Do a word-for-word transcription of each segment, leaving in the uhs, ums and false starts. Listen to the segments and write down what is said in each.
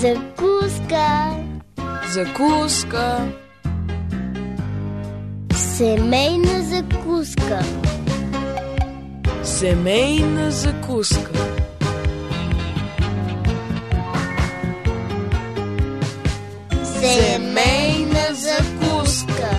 Закуска. Закуска. Семейна закуска. Семейна закуска. Семейна закуска.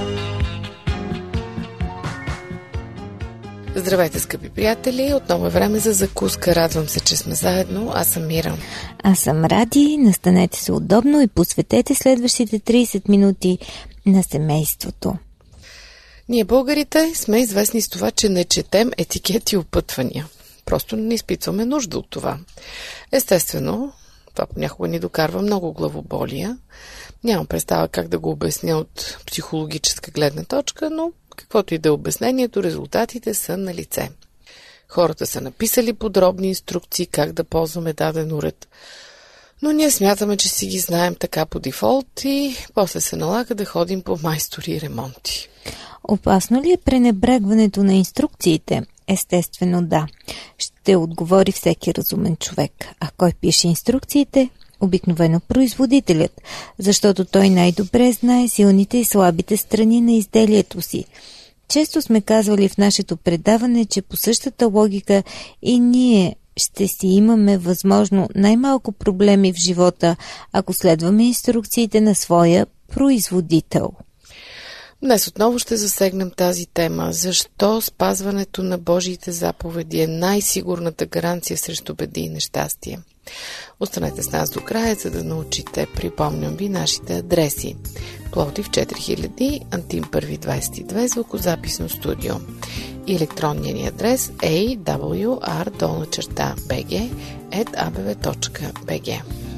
Здравейте, скъпи приятели! Отново е време за закуска. Радвам се, че сме заедно. Аз съм Мира. Аз съм Ради. Настанете се удобно и посветете следващите трийсет минути на семейството. Ние, българите, сме известни с това, че не четем етикети и опътвания. Просто не изпитваме нужда от това. Естествено, това понякога ни докарва много главоболия. Нямам представа как да го обясня от психологическа гледна точка, но каквото и да е обяснението, резултатите са на лице. Хората са написали подробни инструкции как да ползваме даден уред, но ние смятаме, че си ги знаем така по дефолт и после се налага да ходим по майстори и ремонти. Опасно ли е пренебрегването на инструкциите? Естествено да. Ще отговори всеки разумен човек. А кой пише инструкциите? Обикновено производителят, защото той най-добре знае силните и слабите страни на изделието си. Често сме казвали в нашето предаване, че по същата логика и ние ще си имаме възможно най-малко проблеми в живота, ако следваме инструкциите на своя производител. Днес отново ще засегнем тази тема. Защо спазването на Божиите заповеди е най-сигурната гаранция срещу беди и нещастие? Останете с нас до края, за да научите. Припомням ви нашите адреси. Пловдив четири хиляди, Антим първи двадесет и две, звукозаписно студио. И електронният ни адрес е а дабъл ю ар долна черта би джи ет а б в точка би джи.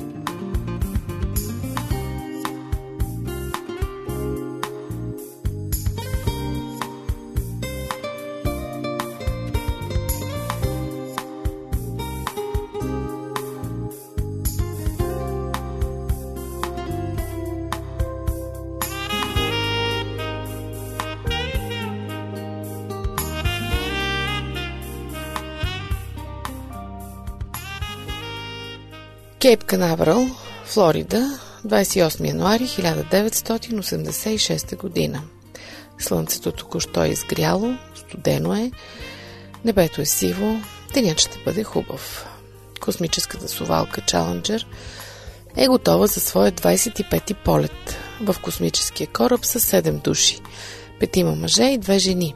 Кейп Канаверал, Флорида, двадесет и осми януари хиляда деветстотин осемдесет и шеста година. Слънцето току-що е изгряло, студено е, небето е сиво, денят ще бъде хубав. Космическата совалка Чаленджър е готова за своя двадесет и пети полет. В космическия кораб са седем души, петима мъже и две жени.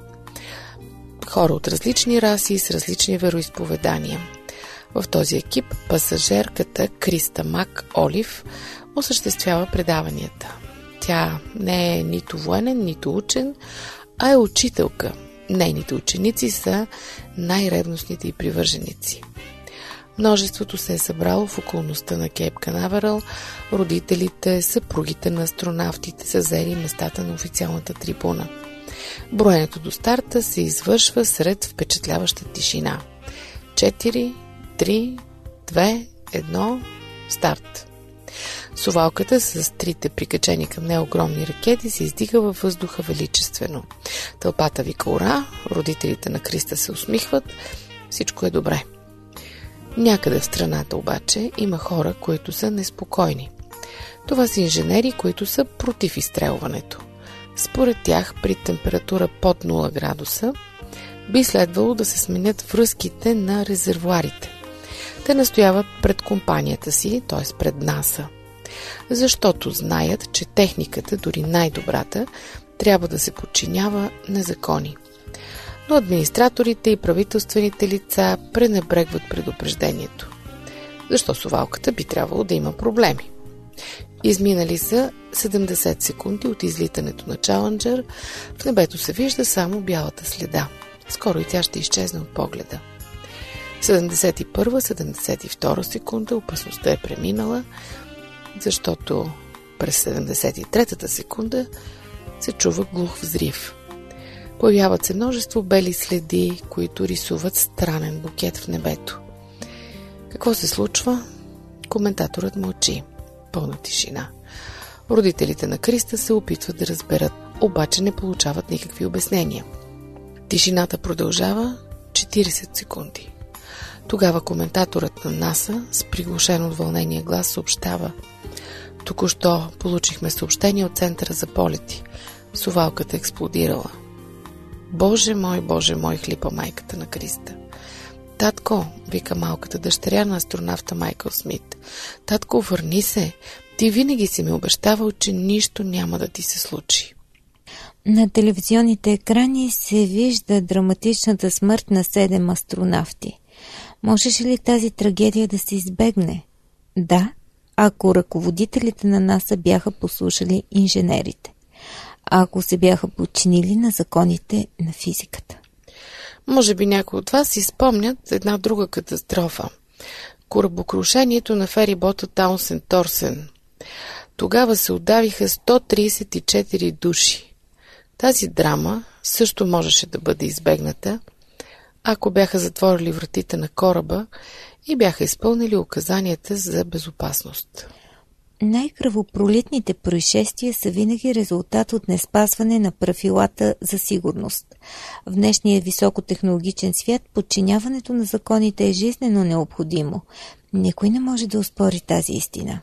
Хора от различни раси и с различни вероизповедания. В този екип пасажерката Криста Мак Олив осъществява предаванията. Тя не е нито военен, нито учен, а е учителка. Нейните ученици са най-ревностните и привърженици. Множеството се е събрало в околността на Кейп Канаверал. Родителите, съпругите на астронавтите са взели местата на официалната трибуна. Броенето до старта се извършва сред впечатляваща тишина. четири, три, две, едно, старт. Совалката с трите прикачени към нея огромни ракети се издига във въздуха величествено. Тълпата вика ура, родителите на Криста се усмихват, всичко е добре. Някъде в страната обаче има хора, които са неспокойни. Това са инженери, които са против изстрелването. Според тях, при температура под нула градуса, би следвало да се сменят връзките на резервоарите. Те настояват пред компанията си, т.е. пред НАСА, защото знаят, че техниката, дори най-добрата, трябва да се подчинява на закони. Но администраторите и правителствените лица пренебрегват предупреждението. Защо совалката би трябвало да има проблеми? Изминали са седемдесет секунди от излитането на Чаленджър, в небето се вижда само бялата следа. Скоро и тя ще изчезне от погледа. седемдесет и първа, седемдесет и втора секунда опасността е преминала, защото през седемдесет и третата секунда се чува глух взрив. Появяват се множество бели следи, които рисуват странен букет в небето. Какво се случва? Коментаторът мълчи. Пълна тишина. Родителите на Криста се опитват да разберат, обаче не получават никакви обяснения. Тишината продължава четиридесет секунди. Тогава коментаторът на НАСА с приглушен от вълнение глас съобщава: току-що получихме съобщение от Центъра за полети. Совалката експлодирала. Боже мой, Боже мой, хлипа майката на Криста. Татко, вика малката дъщеря на астронавта Майкъл Смит. Татко, върни се. Ти винаги си ми обещавал, че нищо няма да ти се случи. На телевизионните екрани се вижда драматичната смърт на седем астронавти. Можеше ли тази трагедия да се избегне? Да, ако ръководителите на НАСА бяха послушали инженерите. А ако се бяха подчинили на законите на физиката. Може би някои от вас си спомнят една друга катастрофа. Корабокрушението на ферибота Таунсен Торсен. Тогава се удавиха сто тридесет и четири души. Тази драма също можеше да бъде избегната, ако бяха затворили вратите на кораба и бяха изпълнили указанията за безопасност. Най-кръвопролитните происшествия са винаги резултат от неспазване на правилата за сигурност. В днешния високотехнологичен свят подчиняването на законите е жизнено необходимо. Никой не може да оспори тази истина.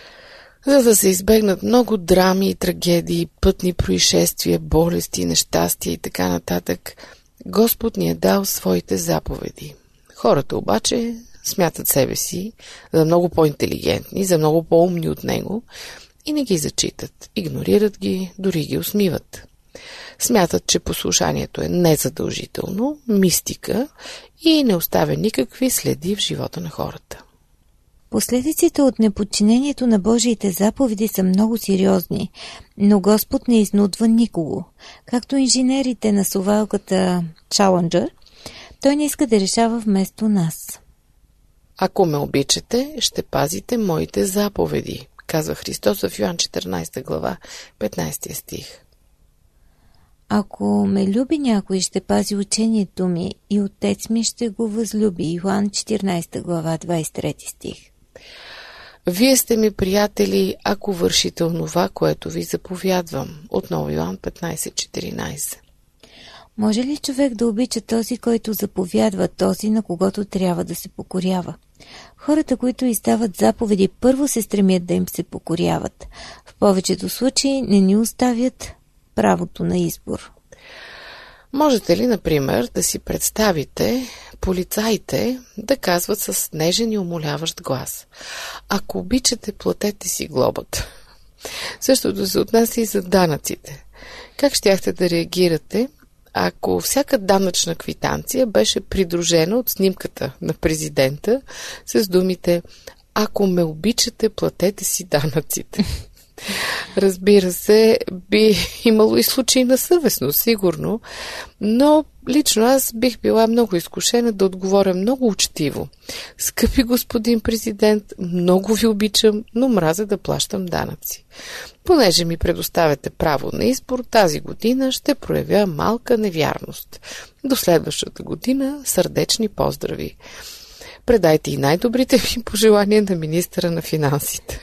За да се избегнат много драми и трагедии, пътни происшествия, болести, нещастия и така нататък, Господ ни е дал своите заповеди. Хората обаче смятат себе си за много по-интелигентни, за много по-умни от него и не ги зачитат, игнорират ги, дори ги усмиват. Смятат, че послушанието е незадължително, мистика и не оставя никакви следи в живота на хората. Последиците от неподчинението на Божиите заповеди са много сериозни, но Господ не изнудва никого. Както инженерите на совалката Challenger, той не иска да решава вместо нас. Ако ме обичате, ще пазите моите заповеди, казва Христос в Йоан четиринадесета глава, петнадесети стих. Ако ме люби някой, ще пази учението ми и Отец ми ще го възлюби. Йоан четиринадесета глава, двадесет и трети стих. Вие сте ми приятели, ако вършите онова, което ви заповядвам. Отново Йоан петнадесет четиринадесет. Може ли човек да обича този, който заповядва, този, на когото трябва да се покорява? Хората, които издават заповеди, първо се стремят да им се покоряват. В повечето случаи не ни оставят правото на избор. Можете ли, например, да си представите полицаите да казват с нежен и умоляващ глас: ако обичате, платете си глобата. Същото се отнася и за данъците. Как щяхте да реагирате, ако всяка данъчна квитанция беше придружена от снимката на президента с думите: ако ме обичате, платете си данъците? Разбира се, би имало и случаи на съвестно, сигурно, но лично аз бих била много изкушена да отговоря много учтиво: скъпи господин президент, много ви обичам, но мразя да плащам данъци. Понеже ми предоставяте право на избор, тази година ще проявя малка невярност. До следващата година сърдечни поздрави. Предайте и най-добрите ми пожелания на министъра на финансите.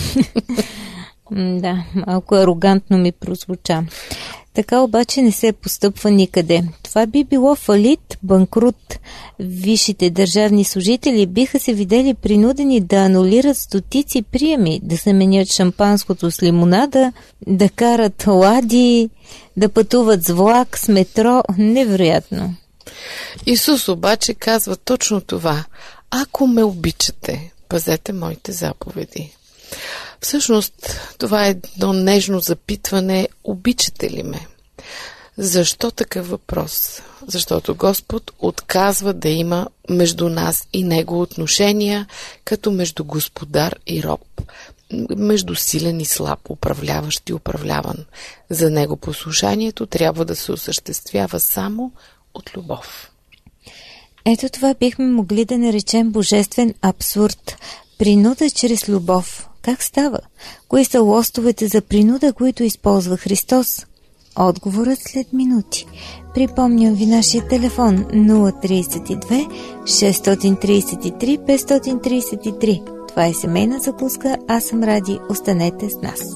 Да, малко арогантно ми прозвуча. Така обаче не се постъпва никъде. Това би било фалит, банкрут. Висшите държавни служители биха се видели принудени да анулират стотици приеми, да заменят шампанското с лимонада, да карат лади, да пътуват с влак, с метро. Невероятно. Исус обаче казва точно това: ако ме обичате, пазете моите заповеди. Всъщност, това е едно нежно запитване: обичате ли ме? Защо такъв въпрос? Защото Господ отказва да има между нас и Него отношения като между господар и роб, между силен и слаб, управляващ и управляван. За Него послушанието трябва да се осъществява само от любов. Ето това бихме могли да наречем божествен абсурд. Принуда чрез любов. Как става? Кои са лостовете за принуда, които използва Христос? Отговорът след минути. Припомням ви нашия телефон нула три две шест три три пет три три. Това е семейна закуска, аз съм Ради. Останете с нас.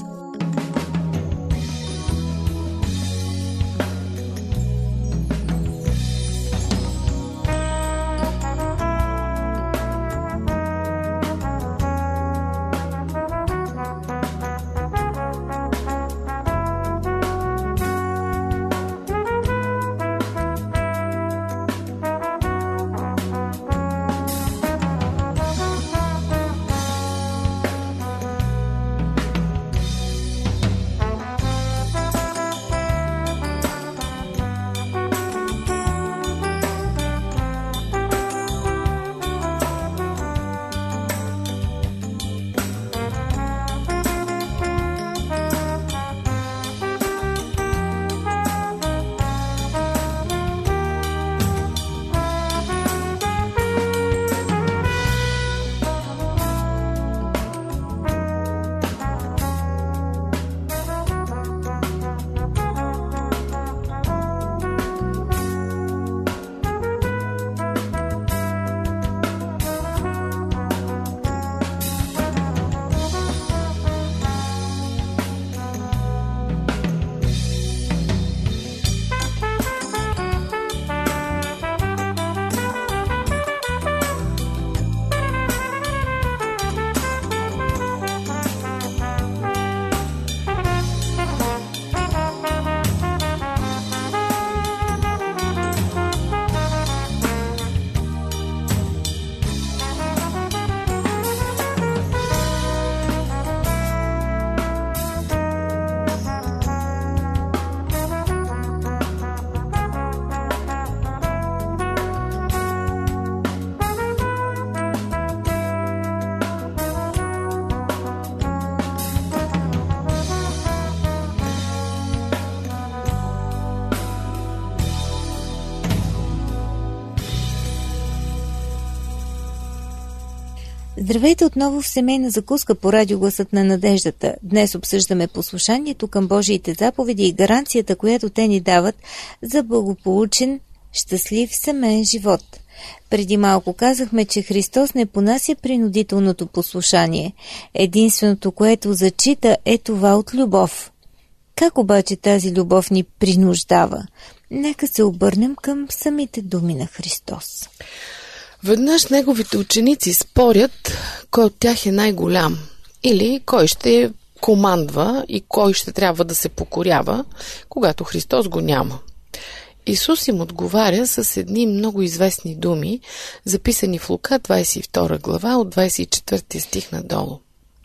Здравейте отново в семейна закуска по радио Гласът на надеждата. Днес обсъждаме послушанието към Божиите заповеди и гаранцията, която те ни дават за благополучен, щастлив семейен живот. Преди малко казахме, че Христос не понася принудителното послушание. Единственото, което зачита, е това от любов. Как обаче тази любов ни принуждава? Нека се обърнем към самите думи на Христос. Веднъж неговите ученици спорят кой от тях е най-голям или кой ще командва и кой ще трябва да се покорява, когато Христос го няма. Исус им отговаря с едни много известни думи, записани в Лука двадесет и втора глава от двадесет и четвърти стих надолу.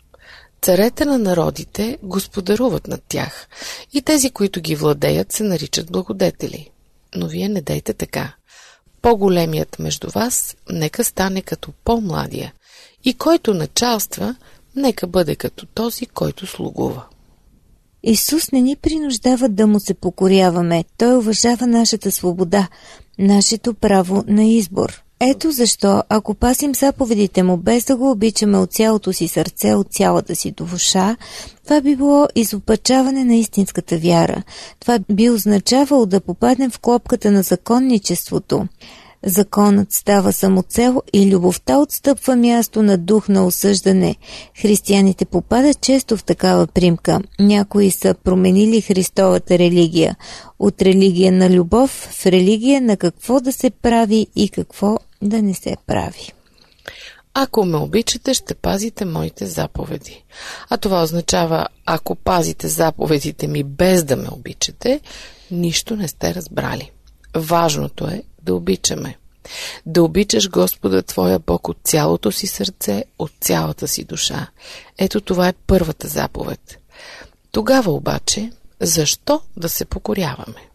Царете на народите господаруват над тях и тези, които ги владеят, се наричат благодетели. Но вие не дейте така. По-големият между вас нека стане като по-младия и който началства, нека бъде като този, който слугува. Исус не ни принуждава да му се покоряваме. Той уважава нашата свобода, нашето право на избор. Ето защо, ако пасим заповедите му без да го обичаме от цялото си сърце, от цялата си душа, това би било изопачаване на истинската вяра. Това би означавало да попаднем в клопката на законничеството. Законът става самоцел и любовта отстъпва място на дух на осъждане. Християните попадат често в такава примка. Някои са променили Христовата религия. От религия на любов в религия на какво да се прави и какво да не се прави. Ако ме обичате, ще пазите моите заповеди. А това означава, ако пазите заповедите ми без да ме обичате, нищо не сте разбрали. Важното е да обичаме. Да обичаш Господа твоя Бог от цялото си сърце, от цялата си душа. Ето това е първата заповед. Тогава обаче, защо да се покоряваме?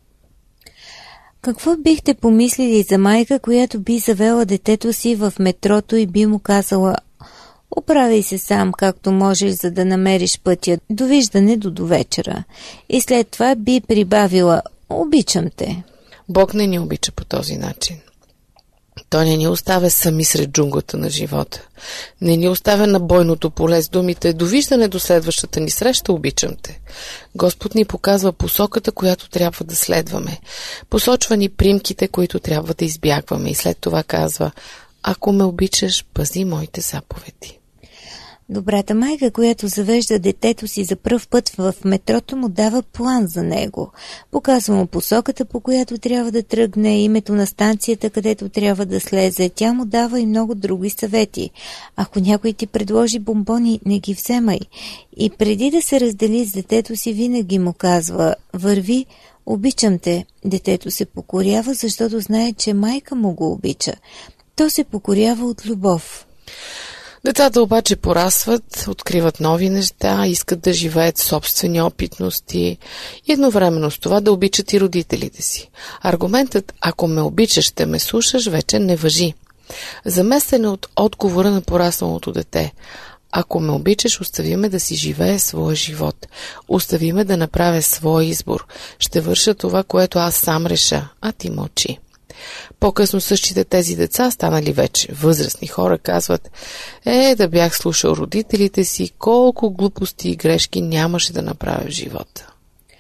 Какво бихте помислили за майка, която би завела детето си в метрото и би му казала: оправяй се сам както можеш, за да намериш пътя, довиждане до довечера. И след това би прибавила: обичам те. Бог не ни обича по този начин. Той не ни оставя сами сред джунглата на живота. Не ни оставя на бойното поле с думите: довиждане до следващата ни среща, обичам те. Господ ни показва посоката, която трябва да следваме. Посочва ни примките, които трябва да избягваме. И след това казва: ако ме обичаш, пази моите заповеди. Добрата майка, която завежда детето си за пръв път в метрото, му дава план за него. Показва му посоката, по която трябва да тръгне, името на станцията, където трябва да слезе. Тя му дава и много други съвети. Ако някой ти предложи бомбони, не ги вземай. И преди да се раздели с детето си, винаги му казва: върви, обичам те. Детето се покорява, защото знае, че майка му го обича. То се покорява от любов. Децата обаче порасват, откриват нови неща, искат да живеят собствени опитности и едновременно с това да обичат и родителите си. Аргументът «ако ме обичаш, ще ме слушаш» вече не важи. Заместен е от отговора на порасналото дете. Ако ме обичаш, остави ме да си живее своя живот. Остави ме да направя своя избор. Ще върша това, което аз сам реша, а ти мълчи. По-късно същите тези деца, станали вече възрастни хора, казват: е, да бях слушал родителите си, колко глупости и грешки нямаше да направя в живота.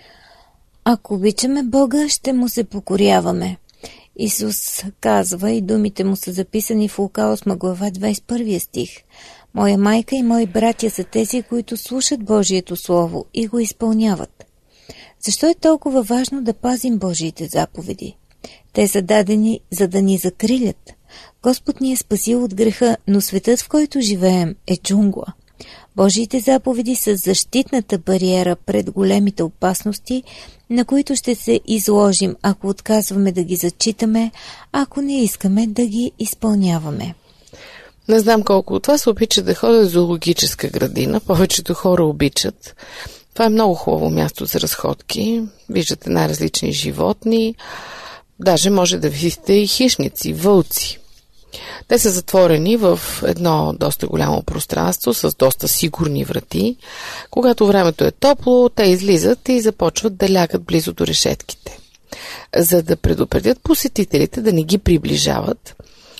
Ако обичаме Бога, ще му се покоряваме. Исус казва, и думите му са записани в Лука осма глава двадесет и първи стих: моя майка и мои братя са тези, които слушат Божието Слово и го изпълняват. Защо е толкова важно да пазим Божиите заповеди? Те са дадени, за да ни закрилят. Господ ни е спасил от греха, но светът, в който живеем, е джунгла. Божиите заповеди са защитната бариера пред големите опасности, на които ще се изложим, ако отказваме да ги зачитаме, ако не искаме да ги изпълняваме. Не знам колко от вас обичат да ходят в зоологическа градина. Повечето хора обичат. Това е много хубаво място за разходки. Виждате най-различни животни. Даже може да видите и хищници, вълци. Те са затворени в едно доста голямо пространство с доста сигурни врати. Когато времето е топло, те излизат и започват да лягат близо до решетките. За да предупредят посетителите да не ги приближават,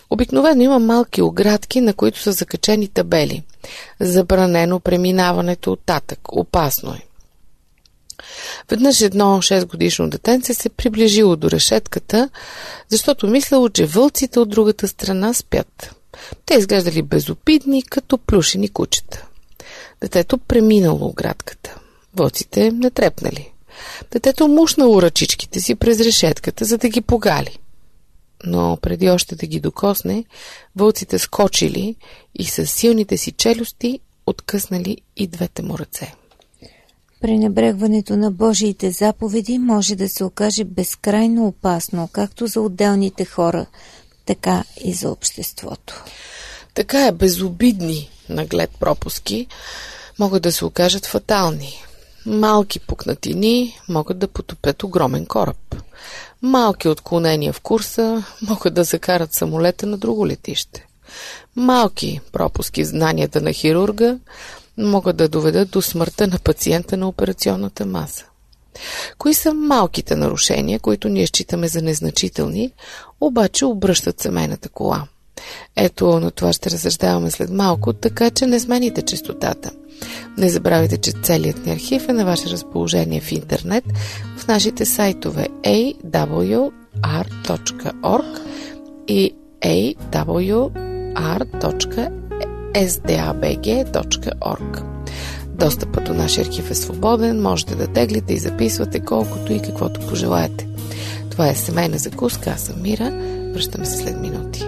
Обикновено има малки оградки, на които са закачени табели. Забранено преминаването оттатък. Опасно е. Веднъж едно шестгодишно детенце се приближило до решетката, защото мислело, че вълците от другата страна спят. Те изглеждали безобидни, като плюшени кучета. Детето преминало оградката. Вълците не трепнали. Детето мушнало ръчичките си през решетката, за да ги погали. Но преди още да ги докосне, вълците скочили и със силните си челюсти откъснали и двете му ръце. Пренебрегването на Божиите заповеди може да се окаже безкрайно опасно, както за отделните хора, така и за обществото. Така е, безобидни наглед пропуски могат да се окажат фатални. Малки пукнатини могат да потопят огромен кораб. Малки отклонения в курса могат да закарат самолета на друго летище. Малки пропуски в знанията на хирурга могат да доведат до смъртта на пациента на операционната маса. Кои са малките нарушения, които ние считаме за незначителни, обаче обръщат семейната кола? Ето, на това ще разсъждаваме след малко, така че не смените честотата. Не забравяйте, че целият ни архив е на ваше разположение в интернет, в нашите сайтове ей дабъл ю ар точка орг и ей дабъл ю ар точка ес ди ей би джи точка орг. Достъпът до нашия архив е свободен, можете да теглите и записвате колкото и каквото пожелаете. Това е семейна закуска, аз съм Мира, връщаме се след минути.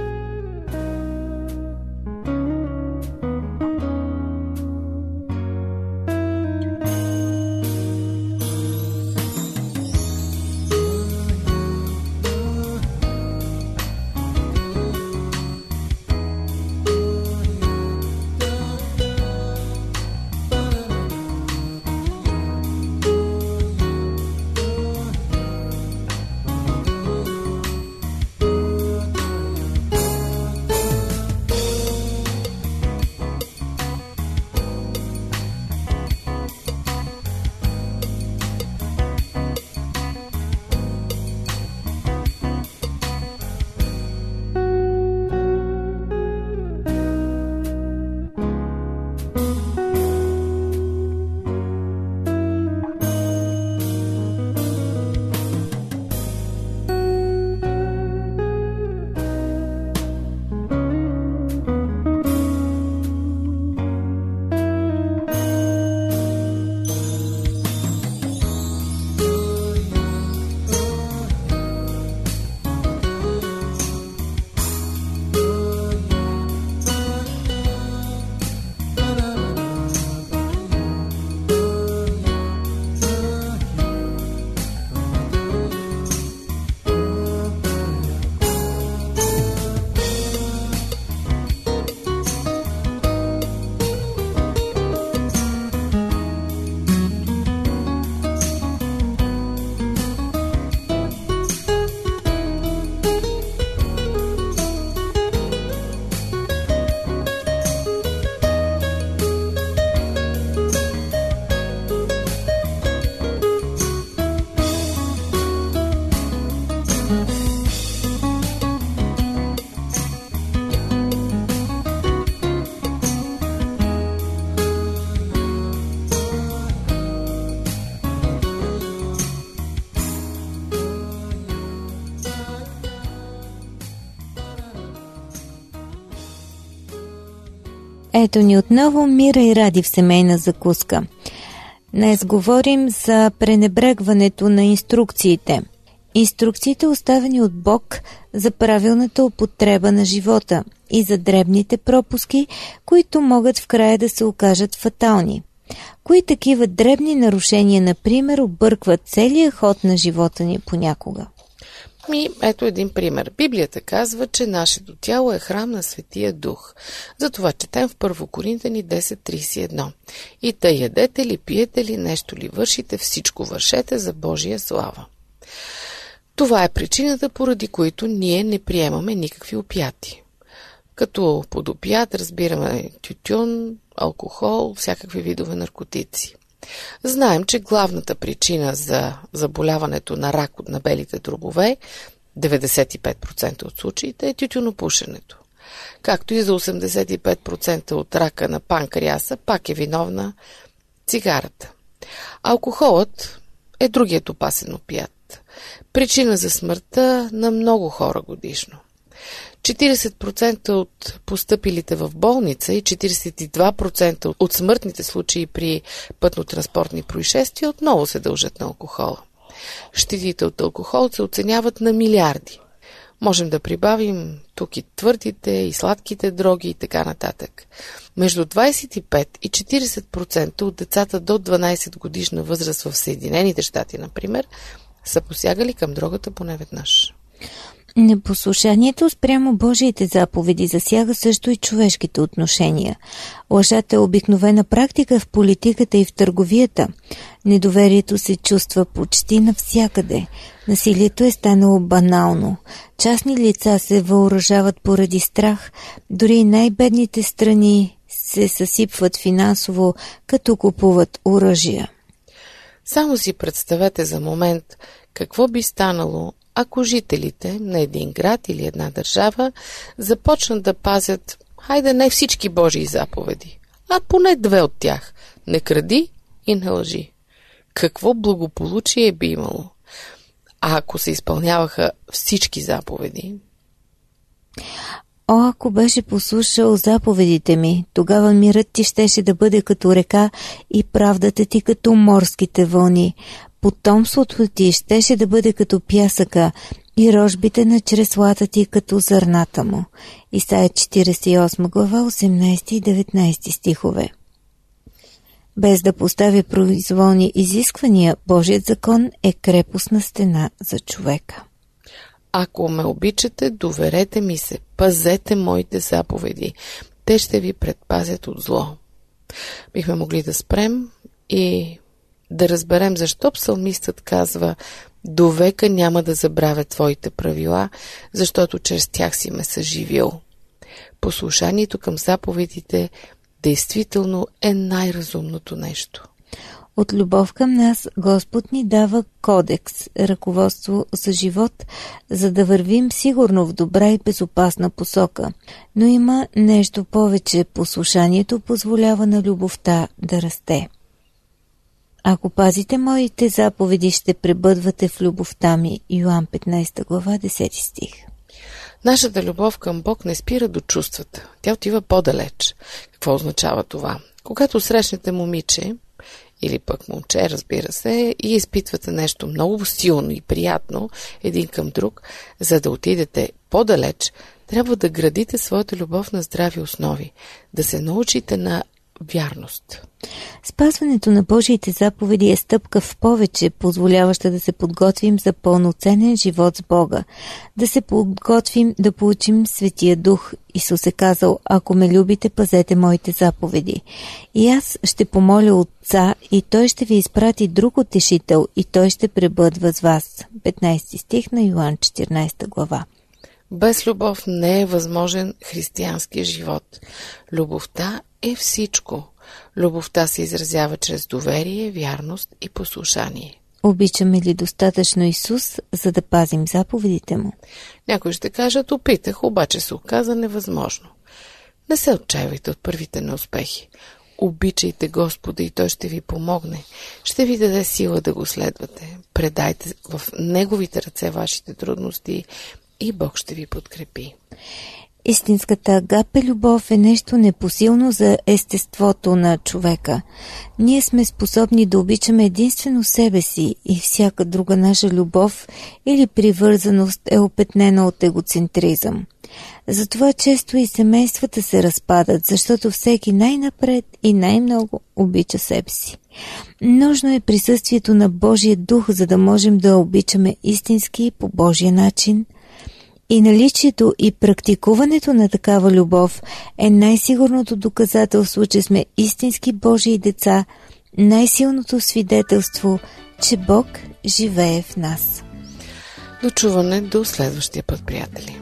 Ето ни отново Мира и Ради в семейна закуска. Днес говорим за пренебрегването на инструкциите. Инструкциите, оставени от Бог за правилната употреба на живота и за дребните пропуски, които могат в края да се окажат фатални. Кои такива дребни нарушения, например, объркват целия ход на живота ни понякога? Ми, ето един пример. Библията казва, че нашето тяло е храм на Светия Дух. Затова четем в Първо Коринтяни десет тридесет и едно. И тъй ядете ли, пиете ли, нещо ли вършите, всичко вършете за Божия слава. Това е причината, поради които ние не приемаме никакви опияти. Като под опият разбираме тютюн, алкохол, всякакви видове наркотици. Знаем, че главната причина за заболяването на рак от набелите дробове деветдесет и пет процента от случаите е тютюнопушенето. Както и за осемдесет и пет процента от рака на панкреаса пак е виновна цигарата. Алкохолът е другият опасен опият. Причина за смъртта на много хора годишно. четиридесет процента от постъпилите в болница и четиридесет и два процента от смъртните случаи при пътно-транспортни происшествия отново се дължат на алкохола. Щетите от алкохол се оценяват на милиарди. Можем да прибавим тук и твърдите, и сладките дроги и така нататък. Между двадесет и пет и четиридесет процента от децата до дванадесет годишна възраст в Съединените щати, например, са посягали към дрогата поне веднъж. Непослушанието спрямо Божиите заповеди засяга също и човешките отношения. Лъжата е обикновена практика в политиката и в търговията. Недоверието се чувства почти навсякъде. Насилието е станало банално. Частни лица се въоръжават поради страх. Дори и най-бедните страни се съсипват финансово, като купуват оръжия. Само си представете за момент какво би станало, ако жителите на един град или една държава започнат да пазят, хайде не всички Божии заповеди, а поне две от тях – не кради и не лъжи. Какво благополучие би имало? А ако се изпълняваха всички заповеди? О, ако беше послушал заповедите ми, тогава мирът ти щеше да бъде като река и правдата ти като морските вълни. Потомството ти щеше да бъде като пясъка и рожбите на чреслата ти като зърната му. Исаия четиридесет и осма глава, осемнадесети и деветнадесети стихове. Без да поставя произволни изисквания, Божият закон е крепостна стена за човека. Ако ме обичате, доверете ми се, пазете моите заповеди. Те ще ви предпазят от зло. Бихме могли да спрем и да разберем защо псалмистът казва: до века няма да забравя твоите правила, защото чрез тях си ме съживил. Послушанието към заповедите действително е най-разумното нещо. От любов към нас Господ ни дава кодекс, ръководство за живот, за да вървим сигурно в добра и безопасна посока. Но има нещо повече. Послушанието позволява на любовта да расте. Ако пазите моите заповеди, ще пребъдвате в любовта ми. Йоан петнадесета глава, десети стих. Нашата любов към Бог не спира до чувствата. Тя отива по-далеч. Какво означава това? Когато срещнете момиче, или пък момче, разбира се, и изпитвате нещо много силно и приятно един към друг, за да отидете по-далеч, трябва да градите своята любов на здрави основи, да се научите на вярност. Спазването на Божиите заповеди е стъпка в повече, позволяваща да се подготвим за пълноценен живот с Бога, да се подготвим да получим Светия Дух. Исус е казал: ако ме любите, пазете моите заповеди. И аз ще помоля Отца, и Той ще ви изпрати друг утешител, и Той ще пребъдва с вас. петнадесети стих на Йоан четиринадесета глава. Без любов не е възможен християнския живот. Любовта е всичко. Любовта се изразява чрез доверие, вярност и послушание. Обичаме ли достатъчно Исус, за да пазим заповедите му? Някои ще кажат: опитах, обаче се оказа невъзможно. Не се отчаивайте от първите неуспехи. Обичайте Господа и Той ще ви помогне. Ще ви даде сила да го следвате. Предайте в Неговите ръце вашите трудности и Бог ще ви подкрепи. Истинската агапе любов е нещо непосилно за естеството на човека. Ние сме способни да обичаме единствено себе си и всяка друга наша любов или привързаност е опетнена от егоцентризъм. Затова често и семействата се разпадат, защото всеки най-напред и най-много обича себе си. Нужно е присъствието на Божия дух, за да можем да обичаме истински по Божия начин. И наличието и практикуването на такава любов е най-сигурното доказателство, че сме истински Божии деца, най-силното свидетелство, че Бог живее в нас. До чуване до следващия път, приятели!